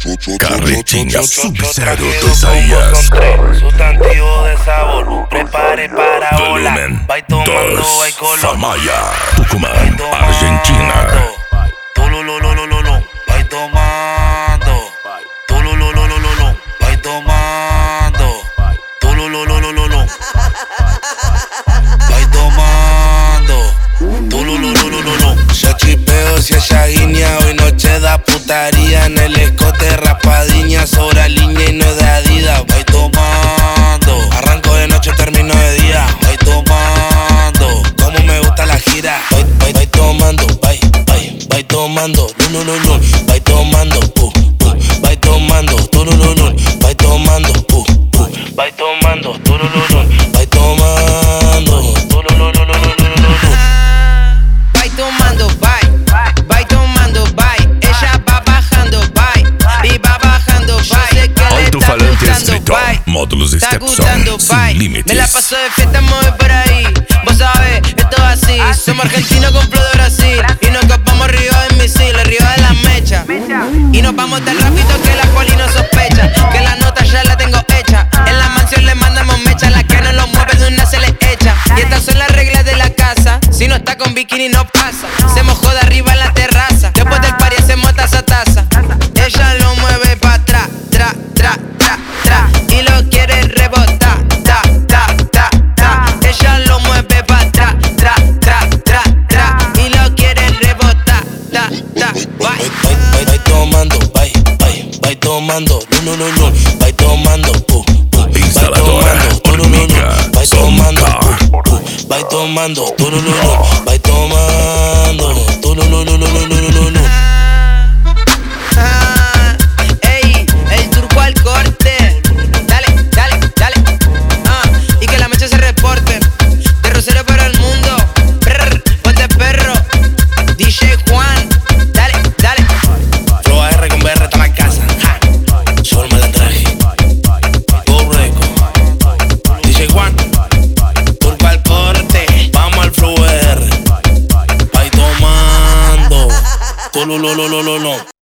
Carretinha Sub-Zero de Isaías. Sustantivo de sabor, prepare para volar. Volumen Vai tomando, 2, vai colando. Famaya, Tucumán, Argentina. Tululululululu, vai tomando. Tululululululu, vai tomando. Tululululululu, vai tomando. Tulululululu. Ya chipeo si es guiña, hoy noche da putaría. En el escote raspadiña, sobra línea y no es de Adidas. Vai tomando, arranco de noche, termino de día. Vai tomando, como me gusta la gira. Vai tomando, vai tomando, lulululu. Vai tomando, vai tomando, tulululu. Vai tomando, vai tomando, tulululu. Vai tomando, tulululu. Vai tomando, vai tomando, vai. Ella va bajando, vai. Y va bajando, vai. Yo sé que le está Alto-falante gustando, Stretton, vai. módulos Está Stepson, gustando, sin vai. límites. Me la paso de fiesta, mueve por ahí. Vos sabés, esto es así. Somos argentinos con flow de Brasil. Y nos escapamos arriba de misiles, arriba de la mecha. Y nos vamos tan rápido que la poli no sospecha. Que la nota ya la tengo hecha. En la mansión le mandamos mecha. La que no lo mueve de una se le echa. Y estas son las reglas de la casa. Si no está con bikini no pasa. Se mojó de arriba en la terraza. Después del party hacemos taza. Ella lo mueve pa' atrás, tra. Y lo quiere rebotar, ta. Ella lo mueve pa' atrás, tra. Y lo quiere rebotar, ta. Vai tomando, vai tomando, lulululu. Vai tomando, Instaladora Olmica, vai tomando, Soncar. vai tomando, tulululu. Vai tomando, tulululu. Ey, el turco al corte. Dale. Y que la mecha se reporte. De Rosario para el mundo. Ponte perro. DJ Juan. Dale. Flow AR con BR está la casa. Solo el malandraje. Go Reco. DJ Juan. Turco al corte. Vamos al Flow AR. Vai tomando. Tulululululu.